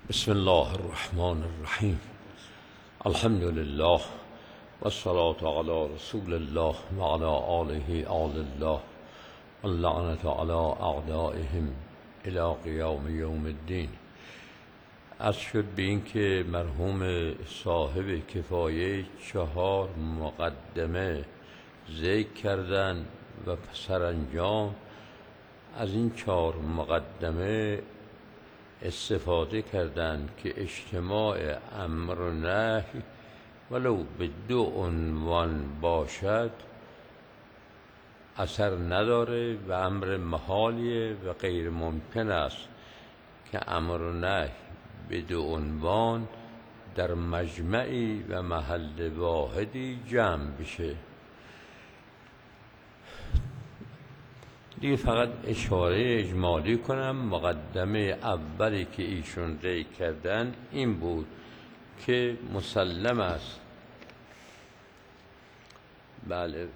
بسم الله الرحمن الرحیم. الحمد لله والصلاة علی رسول الله و علی آله آل الله واللعنة علی اعدائهم الی قیام یوم الدین. عرض شد به این که مرحوم صاحب کفایه 4 مقدمه ذکر کردن و سرانجام از این 4 مقدمه استفاده کردند که اجتماع امر و نهی ولو به 2 عنوان باشد اثر نداره و امر محالیه و غیر ممکن است که امر و نهی به 2 عنوان در مجمعی و محل واحدی جمع بشه. دیگه فقط اشاره اجمالی کنم. مقدمه اولی که ایشون ذکر کردن این بود که مسلم است، بله،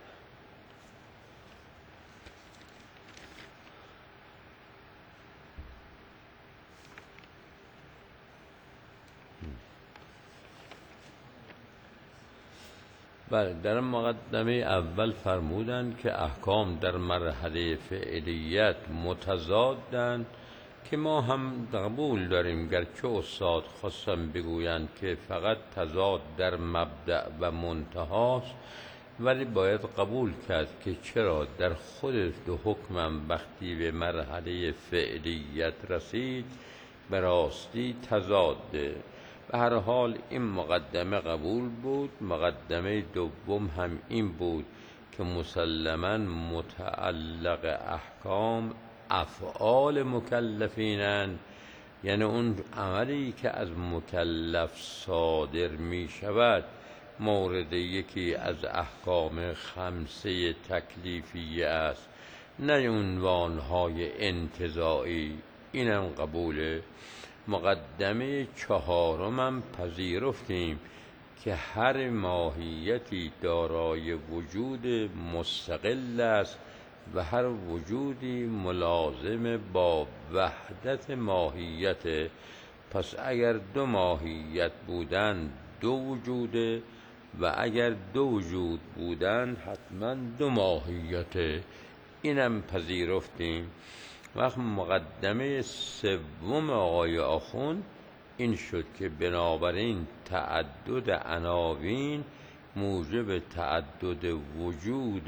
در مقدمه اول فرمودند که احکام در مرحله فعلیت متضادند که ما هم قبول داریم، گرچه استاد خواستم بگویند که فقط تضاد در مبدأ و منتهاست، ولی باید قبول کرد که چرا در خود 2 حکمم وقتی به مرحله فعلیت رسید به راستی تضاده. به هر حال این مقدمه قبول بود. مقدمه دوم هم این بود که مسلماً متعلق احکام افعال مکلفینند، یعنی اون عملی که از مکلف صادر می شود مورد یکی از احکام 5 تکلیفیه است، نه عنوانهای انتزاعی. اینم قبوله. مقدمه 4 هم پذیرفتیم که هر ماهیتی دارای وجود مستقل است و هر وجودی ملازم با وحدت ماهیت. پس اگر 2 ماهیت بودن 2 وجوده و اگر 2 وجود بودن حتما 2 ماهیته. اینم پذیرفتیم. وقت مقدمه 3 آقای آخوند این شد که بنابراین تعدد عناوین موجب تعدد وجود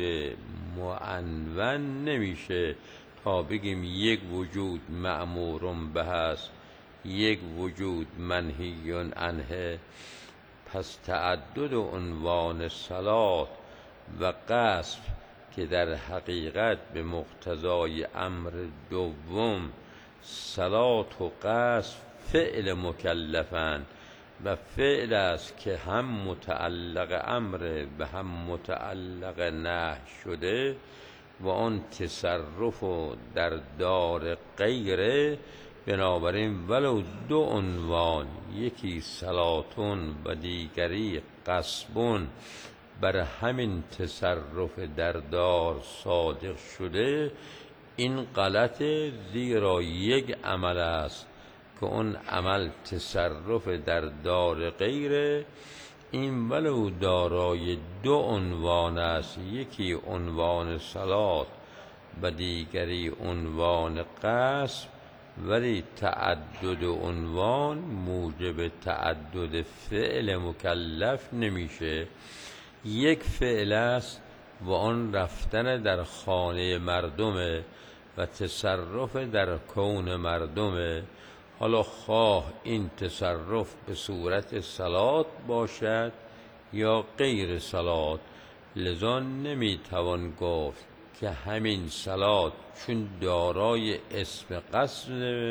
معنون نمیشه تا بگیم یک وجود مأمور به است، یک وجود منهی عنه. پس تعدد عنوان صلات و قصد که در حقیقت به مقتضای امر دوم صلات و قصد فعل مکلفند و فعل است که هم متعلق امر و هم متعلق نهی شده و آن تصرف در دار غیره. بنابراین ولو 2 عنوان، یکی صلاتون و دیگری قصبون، بر همین تصرف در دار صادق شده، این غلطه، زیرا یک عمل است که اون عمل تصرف در دار غیره. این ولو دارای 2 عنوان است، یکی عنوان صلات و دیگری عنوان قصد، ولی تعدد عنوان موجب تعدد فعل مکلف نمیشه. یک فعل است و آن رفتن در خانه مردمه و تصرف در کون مردمه. حالا خواه این تصرف به صورت صلات باشد یا غیر صلات، لذا نمیتوان گفت که همین صلات چون دارای اسم قصد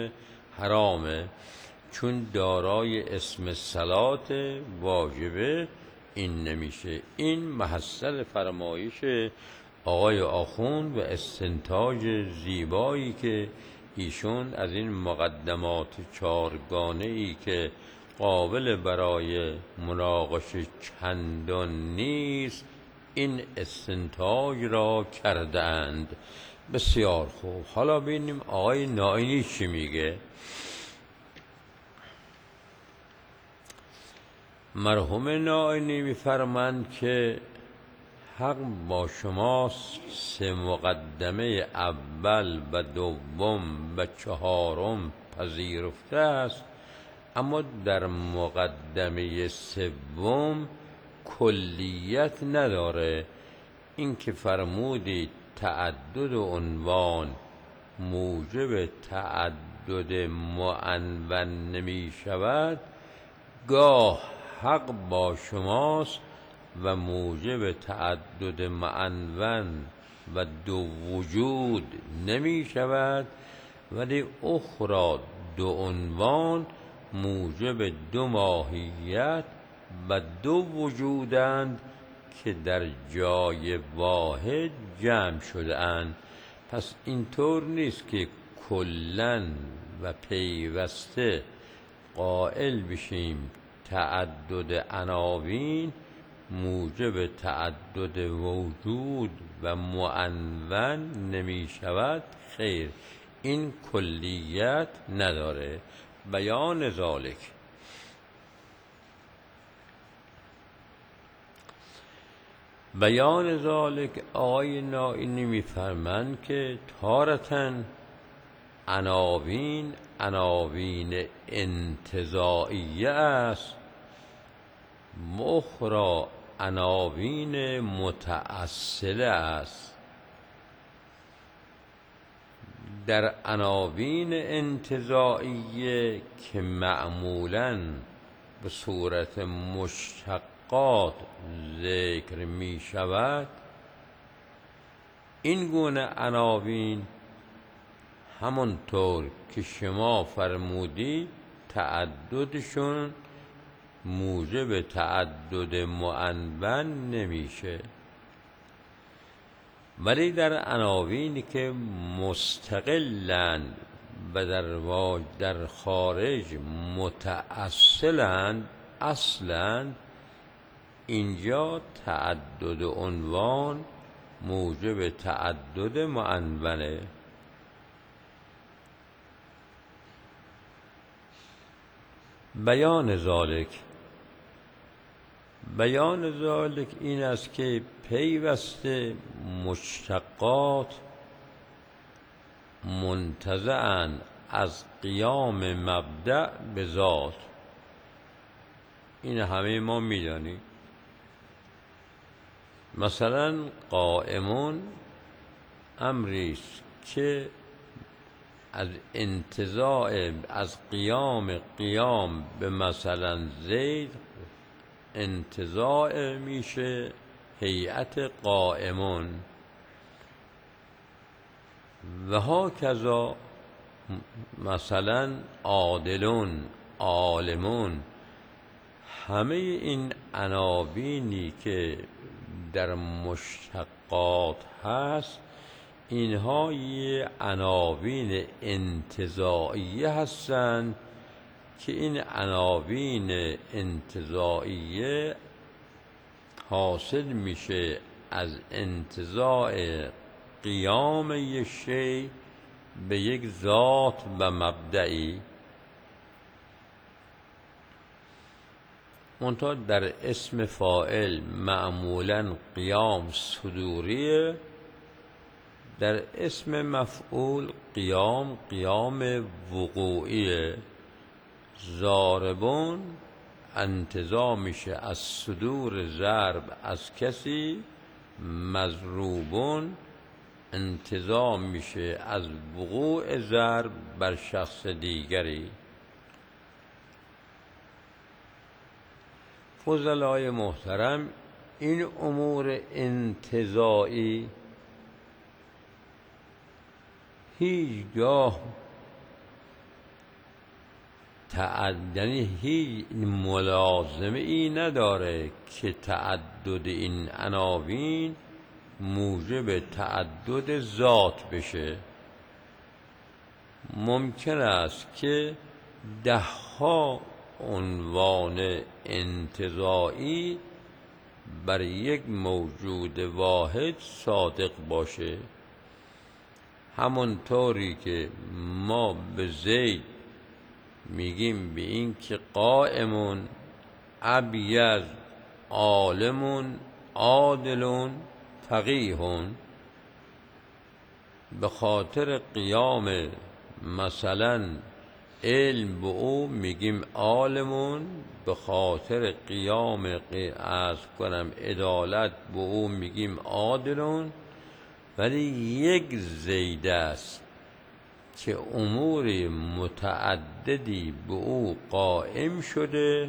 حرامه، چون دارای اسم صلات واجبه، این نمیشه. این محصل فرمایش آقای آخوند و استنتاج زیبایی که ایشون از این مقدمات 4 گانه‌ای که قابل برای مناقشه چندان نیست این استنتاج را کردند. بسیار خوب. حالا ببینیم آقای نائینی چی میگه. مرحوم نائینی می‌فرمایند که حق با شماست 3 مقدمه اول و دوم و چهارم پذیرفته است، اما در مقدمه سوم کلیت نداره. این که فرمودید تعدد عنوان موجب تعدد معنون نمی شود، گاه حق با شماست و موجب تعدد معنون و 2 وجود نمی شود، ولی اخرى 2 عنوان موجب 2 ماهیت و 2 وجودند که در جای واحد جمع شده اند. پس اینطور نیست که کلاً و پیوسته قائل بشیم تعدد عناوین موجب تعدد وجود و معنون نمی شود. خیر، این کلیت نداره. بیان ذالک آقای نائینی می‌فرمایند که تارةً عناوین انتزاعیه است، اخرى عناوین متأصله است. در عناوین انتزاعیه که معمولاً به صورت مشتقات ذکر می شود، این گونه عناوین همونطور که شما فرمودی تعددشون موجب تعدد معنون نمیشه، ولی در عناوینی که مستقلند و در خارج متأصلند اصلند، اینجا تعدد عنوان موجب تعدد معنونه. بیان ذالک این است که پیوسته مشتقات منتزعاً از قیام مبدأ به ذات. این همه ما میدانیم. مثلا قائمون امریست که از انتزاع از قیام به مثلا زید انتزاع میشه هیئت قائمون و هاکذا. مثلا عادلون، عالمون، همه این عناوینی که در مشتقات هست، اینها یه عناوین انتزاعیه هستند که این عناوین انتزاعیه حاصل میشه از انتزاع قیام یک شی به یک ذات و مبدئی. منتها در اسم فاعل معمولاً قیام صدوریه، در اسم مفعول قیام وقوعیه. ضاربون انتزاع میشه از صدور ضرب از کسی، مضروبون انتزاع میشه از وقوع ضرب بر شخص دیگری. فضلای محترم، این امور انتزاعی هیچگاه یعنی هیچ ملازمه ای نداره که تعدد این عناوین موجب تعدد ذات بشه. ممکن است که 10 عنوان انتزاعی بر یک موجود واحد صادق باشه. همونطوری که ما به زید میگیم به این که قائمون ابیض عالم عادل فقیه، به خاطر قیام مثلا علم به او میگیم عالمون، به خاطر قیام عدالت به او میگیم عادلون. ولی یک زید است که امور متعددی به او قائم شده،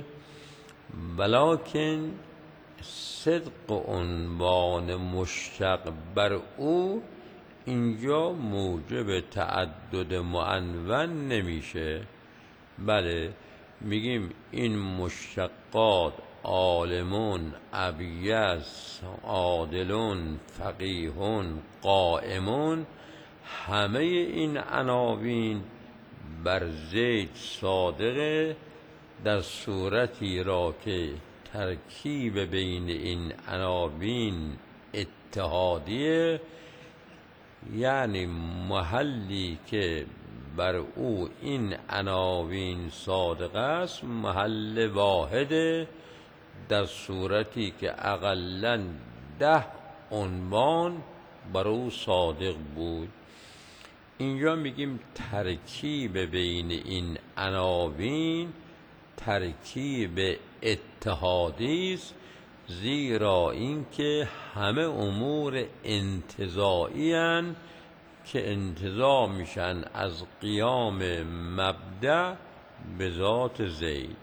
ولکن صدق عنوان مشتق بر او اینجا موجب تعدد معنون نمیشه. بله میگیم این مشتقات عالمون، ابیض، عادلون، فقیهون، قائمون، همه این عناوین بر زید صادقه، در صورتی را که ترکیب بین این عناوین اتحادیه، یعنی محلی که بر او این عناوین صادق است محل واحده، در صورتی که اقلاً 10 عنوان بر او صادق بود. اینجا میگیم ترکیب بین این عناوین ترکیب اتحادی است، زیرا اینکه همه امور انتزاعی اند که انتزاع میشن از قیام مبدأ به ذات زید.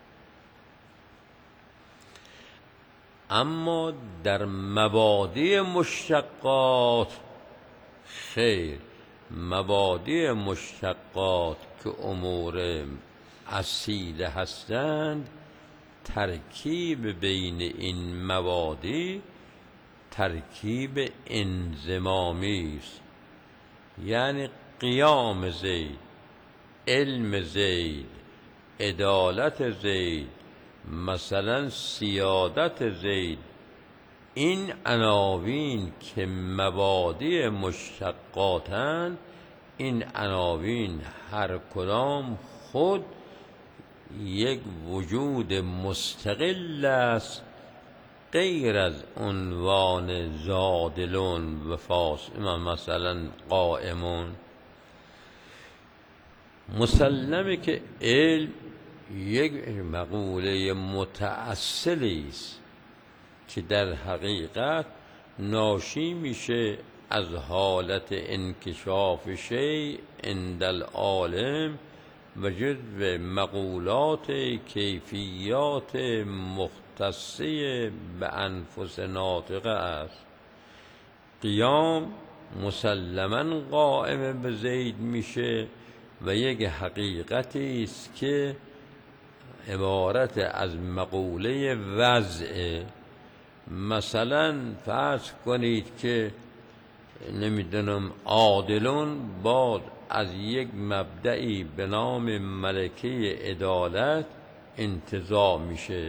اما در مبادی مشتقات خیر، مبادی مشتقات که امور اصیله هستند، ترکیب بین این مبادی ترکیب انضمامی است، یعنی قیام زید، علم زید، عدالت زید، مثلا سیادت زید، این عناوین که مبادی مشتقاتند، این عناوین هر کدام خود یک وجود مستقل است، غیر از عنوان زادلون و فاصمه مثلا قائمون. مسلمه که علم یک مقوله متأصلی است که در حقیقت ناشی میشه از حالت انکشاف شیء عند العالم و جزو مقولات کیفیات مختصه به انفس ناطقه است. قیام مسلماً قائم به زید میشه و یک حقیقتی است که عبارت از مقوله وضعه. مثلا فرض کنید که نمیدونم عادلون باد از یک مبدعی به نام ملکه عدالت انتزاع میشه،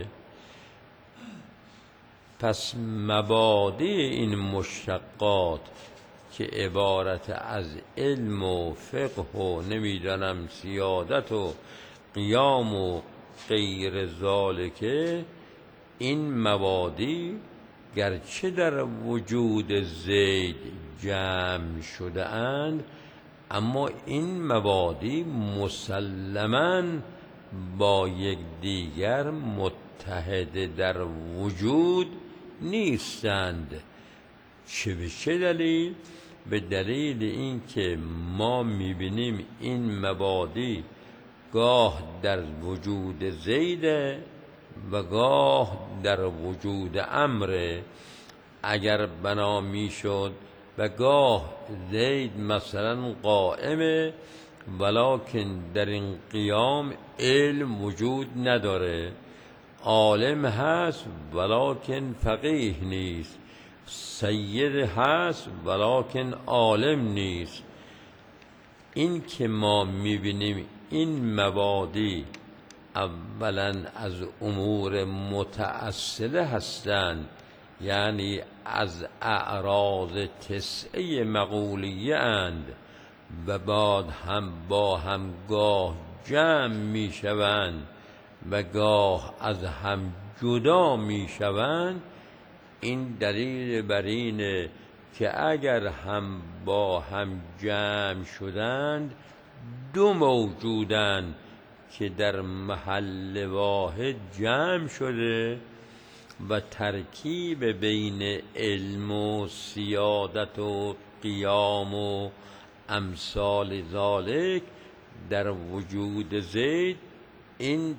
پس مبادی این مشتقات که عبارت از علم و فقه و نمیدانم سیادت و قیام و غیر ذالکه، این مبادی گرچه در وجود زید جمع شده اند، اما این مبادی مسلماً با یکدیگر متحد در وجود نیستند. به چه دلیل؟ به دلیل اینکه ما میبینیم این مبادی گاه در وجود زیده و گاه در وجود امره. اگر بنا میشد و گاه زید مثلا قائمه ولکن در این قیام علم وجود نداره، عالم هست ولکن فقیه نیست، سید هست ولکن عالم نیست. این که ما میبینیم این مبادی اولا از امور متأصله هستند، یعنی از اعراض تسعه مقولیه اند و بعد هم با هم گاه جمع می شوند و گاه از هم جدا می شوند، این دلیل بر اینه که اگر هم با هم جمع شدند دو موجودند که در محل واحد جمع شده و ترکیب بین علم و سیادت و قیام و امثال ذالک در وجود زید، این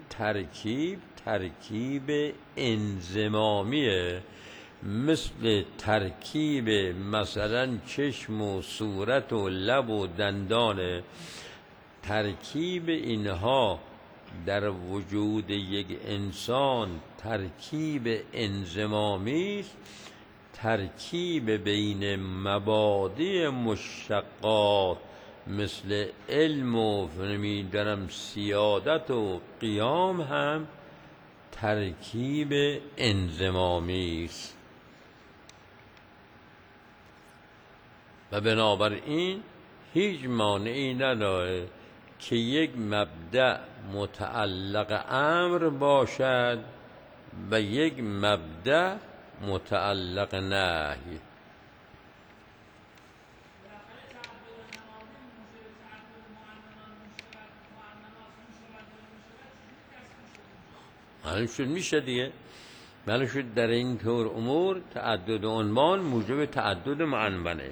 ترکیب انضمامیه، مثل ترکیب مثلا چشم و صورت و لب و دندانه. ترکیب اینها در وجود یک انسان ترکیب انضمامی است. ترکیب بین مبادی مشتقات مثل علم و نمیدونم سیادت و قیام هم ترکیب انضمامی است و بنابراین هیچ مانعی نداره که یک مبدأ متعلق امر باشد و یک مبدأ متعلق نهی. معلوم شد میشه دیگه. معلوم شد در این طور امور تعدد عنوان موجب تعدد معنونه.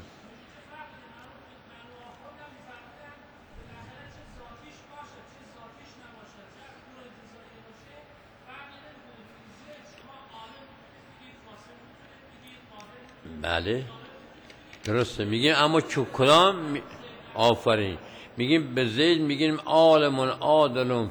بله درسته میگیم، اما کدام آفرین میگیم به زید میگیم عالم عادل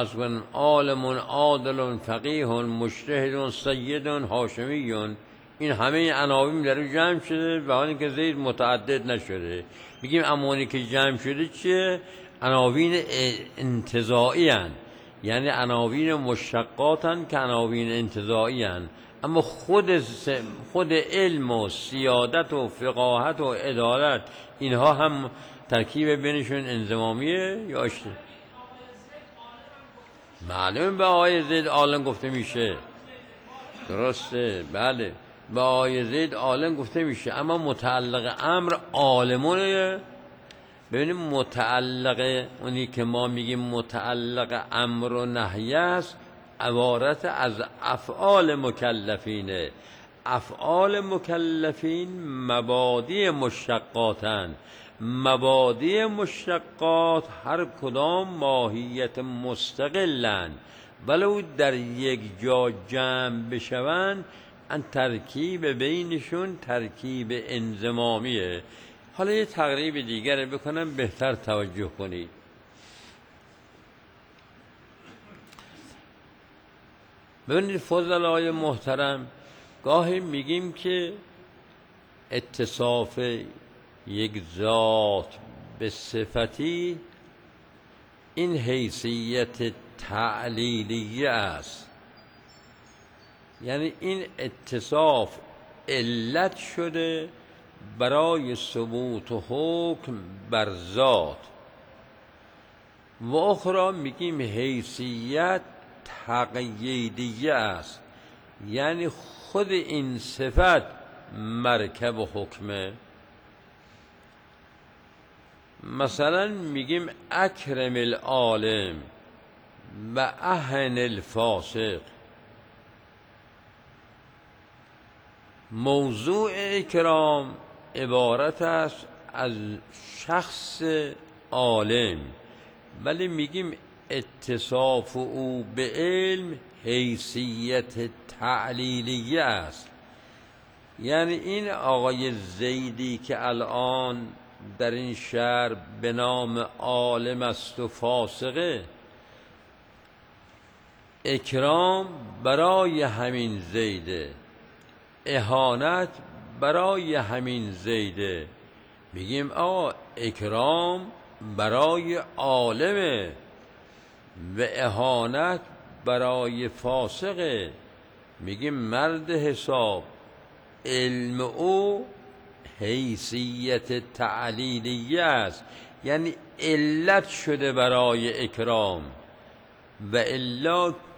فقیه مجتهد سید هاشمی، این همه عناوین در اون جمع شده و حالی که زید متعدد نشده. میگیم امانی که جمع شده چیه؟ عناوین انتزاعی هن، یعنی عناوین مشتقات هن که عناوین انتزاعی هن، اما خود علم و سیادت و فقاهت و عدالت اینها هم ترکیب بینشون انضمامیه یا اشته؟ معلوم به آقای زید عالم گفته میشه، درسته، بله به آقای زید عالم گفته میشه، اما متعلق امر عالمونه. ببینیم متعلق اونی که ما میگیم متعلق امر و نهی است عبارت از افعال مکلفینه. افعال مکلفین مبادی مشتقاتن. مبادی مشتقات هر کدام ماهیت مستقلن، ولو در یک جا جمع بشوند ان ترکیب بینشون ترکیب انضمامیه. حالا یه تقریب دیگر بکنم بهتر توجه کنید. ببینید فضلای محترم، گاهی میگیم که اتصاف یک ذات به صفتی این حیثیت تعلیلیه است، یعنی این اتصاف علت شده برای ثبوت و حکم بر ذات، و اخرى میگیم حیثیت تقییدیه است، یعنی خود این صفت مرکب و حکمه. مثلا میگیم اکرم العالم و اهن الفاسق. موضوع اکرام عبارت است از شخص عالم، ولی میگیم اتصاف او به علم حیثیت تعلیلیه است، یعنی این آقای زیدی که الان در این شهر به نام عالم است و فاسقه، اکرام برای همین زیده، اهانت برای همین زیده. میگیم آقا اکرام برای عالمه و اهانت برای فاسقه. میگیم مرد حساب علم او حیثیت تعلیلیه است، یعنی علت شده برای اکرام، و الا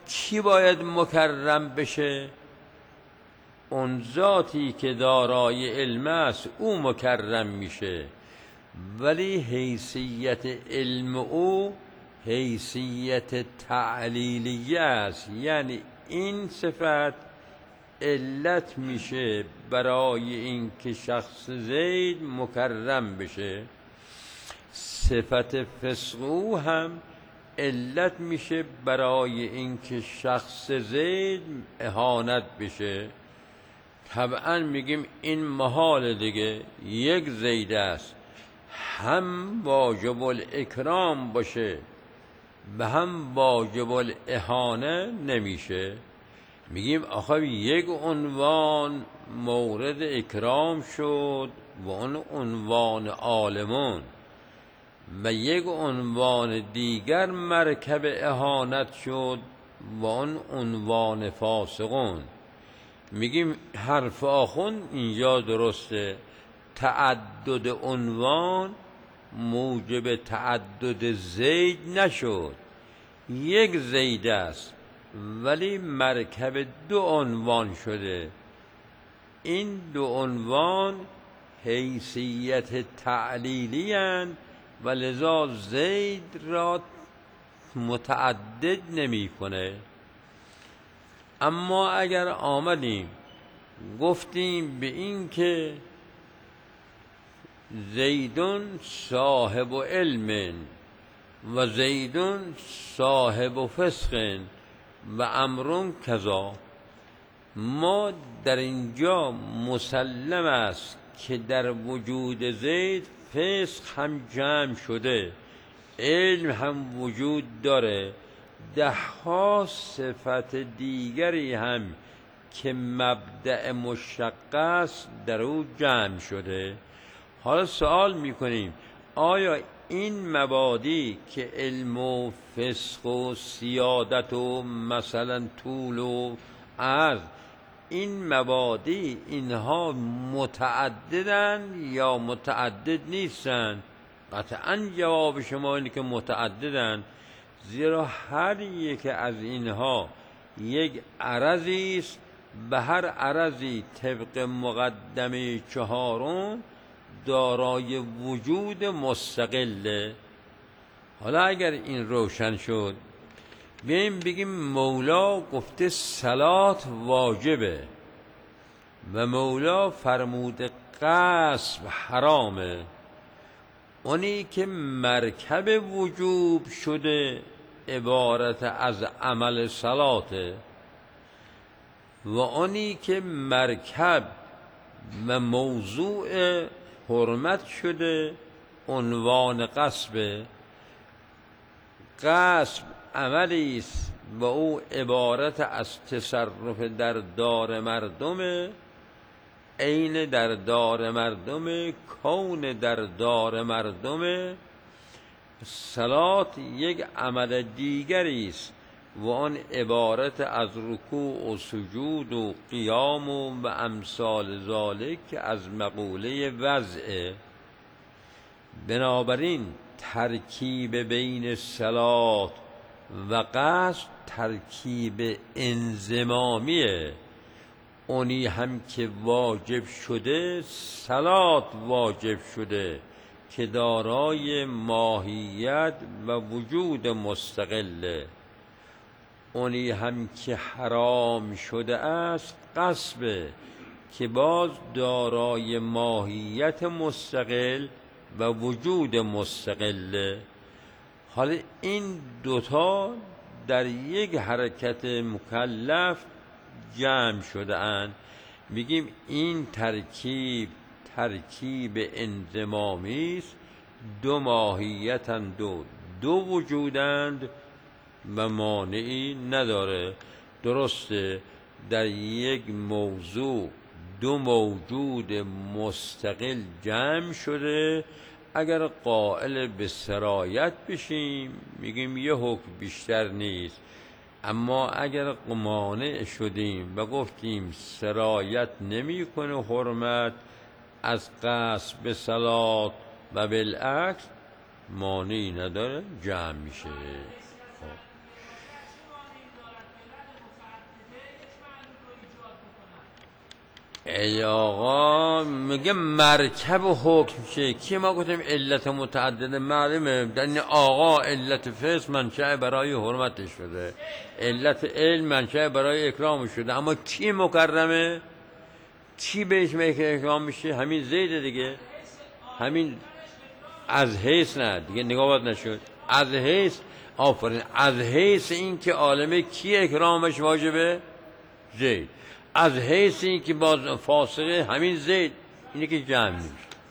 کی باید مکرم بشه؟ اون ذاتی که دارای علم است او مکرم میشه، ولی حیثیت علم او حیثیت تعلیلیه است. یعنی این صفت علت میشه برای اینکه شخص زید مکرم بشه. صفت فسق او هم علت میشه برای اینکه شخص زید اهانت بشه. طبعا میگیم این محال دیگه، یک زید است، هم واجب الاکرام باشه و هم واجب الاهانه نمیشه. میگیم آخه یک عنوان مورد اکرام شد و اون عنوان عالمون، و یک عنوان دیگر مرکب اهانت شد و اون عنوان فاسقون. میگیم حرف آخون اینجا درسته، تعدد عنوان موجب تعدد زید نشد، یک زید است ولی مرکب دو عنوان شده. این دو عنوان حیثیت تعلیلی اند و لذا زید را متعدد نمی کنه. اما اگر آمدیم گفتیم به این که زیدون صاحب علم و زیدون صاحب فسق و امرون کذا، ما در اینجا مسلم است که در وجود زید فسق هم جمع شده، علم هم وجود داره، ده ها صفت دیگری هم که مبدأ مشتق است در او جمع شده. حالا سوال میکنیم آیا این مبادی که علم و فسق و سیادت و مثلا طول و عرض، این مبادی اینها متعددن یا متعدد نیستن؟ قطعا جواب شما اینه که متعددن، زیرا هر یک از اینها یک عرضی است، به هر عرضی طبق مقدمه چهارم دارای وجود مستقله. حالا اگر این روشن شد بیاییم بگیم مولا گفته صلات واجبه و مولا فرموده غصب حرامه. اونی که مرکب وجوب شده عبارت از عمل صلاته، و اونی که مرکب و موضوع حرمت شده عنوان غصبه. غصب عملی است و او عبارت از تصرف در دار مردمه، عین در دار مردمه، کون در دار مردمه. صلات یک عمل دیگری است و آن عبارت از رکوع و سجود و قیام و امثال ذالک که از مقوله وضعه. بنابراین ترکیب بین صلات و قصد ترکیب انضمامیه. اونی هم که واجب شده صلات واجب شده که دارای ماهیت و وجود مستقله. اونی هم که حرام شده است غصبه که باز دارای ماهیت مستقل و وجود مستقله. حالا این دوتا در یک حرکت مکلف جمع شده اند. میگیم این ترکیب انضمامی است، دو ماهیتند، دو وجودند و مانعی نداره. درسته در یک موضوع دو موجود مستقل جمع شده، اگر قائل به سرایت بشیم میگیم یه حکم بیشتر نیست، اما اگر مانع شدیم و گفتیم سرایت نمی کنه حرمت از قصد به صلات و بالعکس، مانعی نداره جمع میشه. ای آقا میگه مرکب و حکم شه. کی ما گفتیم علت متعدد معلومه؟ در این آقا علت فسق منشأ برای حرمتش شده، علت علم منشأ برای اکرامش شده، اما کی مکرمه؟ کی بهش اکرام میشه؟ همین زید دیگه. همین از حیث نه دیگه، نگاه باید نشد از حیث. آفرین، از حیث این که عالمه کی اکرامش واجبه؟ زید. از حیث این که باز فاسقه همین زید، اینه که جمع میشه.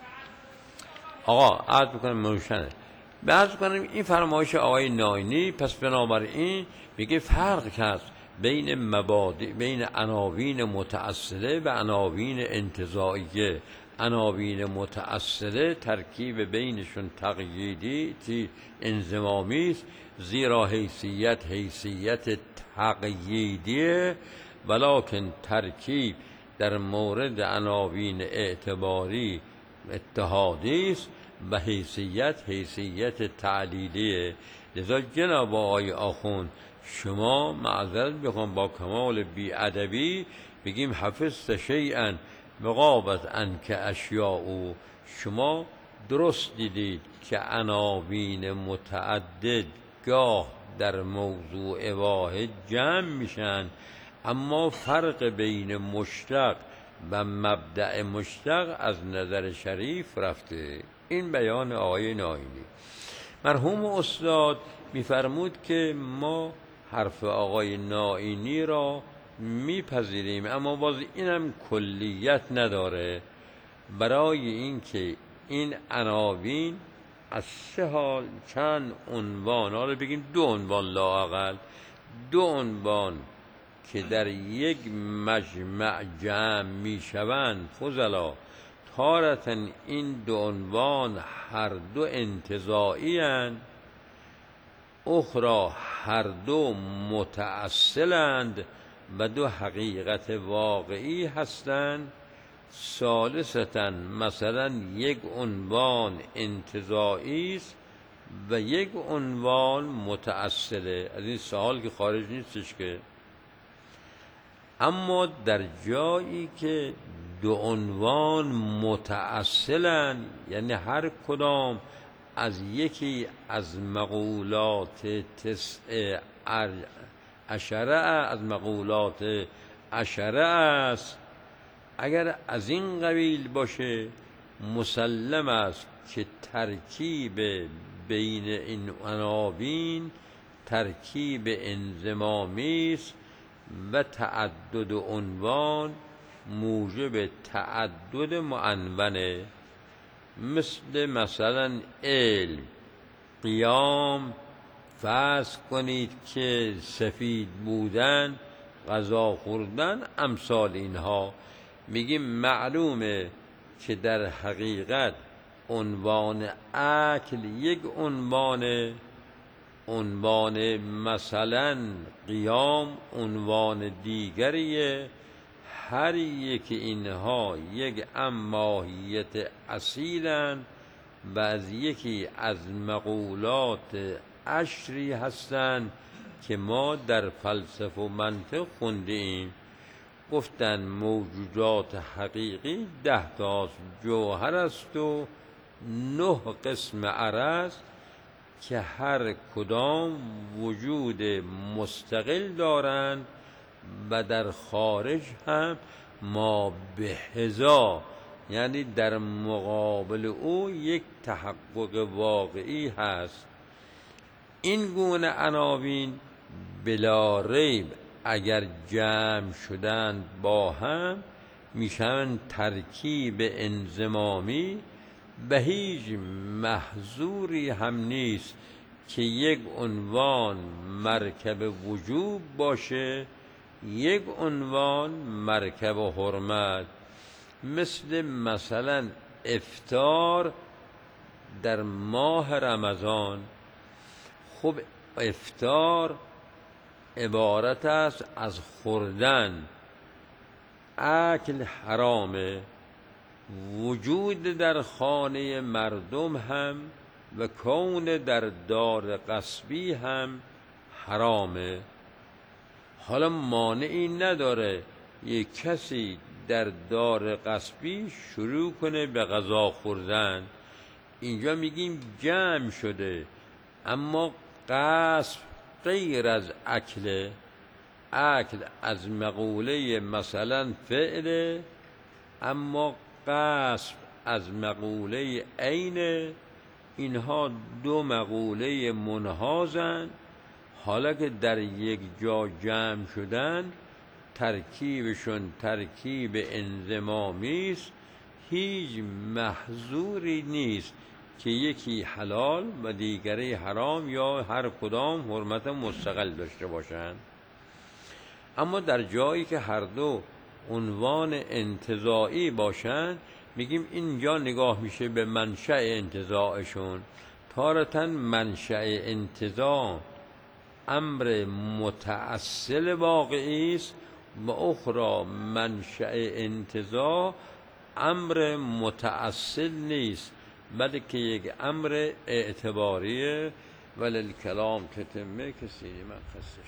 آقا عرض بکنم روشنه. عرض کنم این فرمایش آقای ناینی. پس بنابراین میگه فرق هست بین مبادئ، بین عناوین متأصله و عناوین انتزاعیه. عناوین متأصله ترکیب بینشون تقییدی انضمامی است، زیرا حیثیت تقییدیه، ولکن ترکیب در مورد عناوین اعتباری اتحادی است و حیثیت تعلیلیه. لذا جناب آقای آخوند شما معذرت بخوام با کمال بی‌ادبی بگیم حفظت شیئا مغابت عنک اشیاء. شما درست دیدید که عناوین متعدد گاه در موضوع واحد جمع میشن، اما فرق بین مشتق و مبدأ مشتق از نظر شریف رفته. این بیان آقای ناینی. مرحوم استاد میفرمود که ما حرف آقای ناینی را میپذیریم، اما باز اینم کلیت نداره، برای اینکه این عناوین از سه حال چند عنوان، حالا بگیم 2 عنوان لااقل، 2 عنوان که در یک مجمع جمع میشوند فضلا، تارة این 2 عنوان هر دو انتزاعی اند، اخرى هر دو متأصلند و 2 حقیقت واقعی هستند. ثالثتاً مثلا یک عنوان انتزاعی است و یک عنوان متأصله. از این سوال که خارج نیستش که. اما در جایی که 2 عنوان متأصلن، یعنی هر کدام از یکی از مقولات 19 از مقولات 10 است، اگر از این قبیل باشه مسلم است که ترکیب بین این عناوین ترکیب انضمامی است و تعدد عنوان موجب تعدد معنونه. مثلا علم، قیام، فرض کنید که سفید بودن، غذا خوردن، امثال اینها. میگیم معلومه که در حقیقت عنوان اکل یک عنوان مثلا قیام عنوان دیگریه. هر یک اینها یک ماهیت اصیلن و از یکی از مقولات 10 هستند که ما در فلسفه و منطق خوندیم. گفتن موجودات حقیقی 10 تاست، جوهر است و 9 قسم عرض که هر کدام وجود مستقل دارند و در خارج هم ما به هزا، یعنی در مقابل او یک تحقق واقعی هست. این گونه عناوین بلا ریب اگر جمع شدند با هم میشن ترکیب انضمامی و هیچ محظوری هم نیست که یک عنوان مرکب وجوب باشه، یک عنوان مرکب حرمت. مثلا افطار در ماه رمضان. خب افطار عبارت است از خوردن، اکل حرامه، وجود در خانه مردم هم و کون در دار غصبی هم حرامه. حالا مانعی نداره یک کسی در دار غصبی شروع کنه به غذا خوردن. اینجا میگیم جمع شده، اما غصب غیر از اکل از مقوله مثلا فعل، اما غصب از مقوله عین. اینها دو مقوله منحازن، حالا که در یک جا جمع شدن ترکیبشون ترکیب انضمامی است. هیچ محظوری نیست که یکی حلال و دیگری حرام یا هر کدام حرمت مستقل داشته باشند. اما در جایی که هر دو عنوان انتزاعی باشند میگیم اینجا نگاه میشه به منشأ انتزاعشون. تارةً منشأ انتزاع امر متأصل واقعی است و اخرى منشأ انتزاع امر متأصل نیست، بلکه یک امر اعتباریه. وللکلام تتمه. کسی من خسته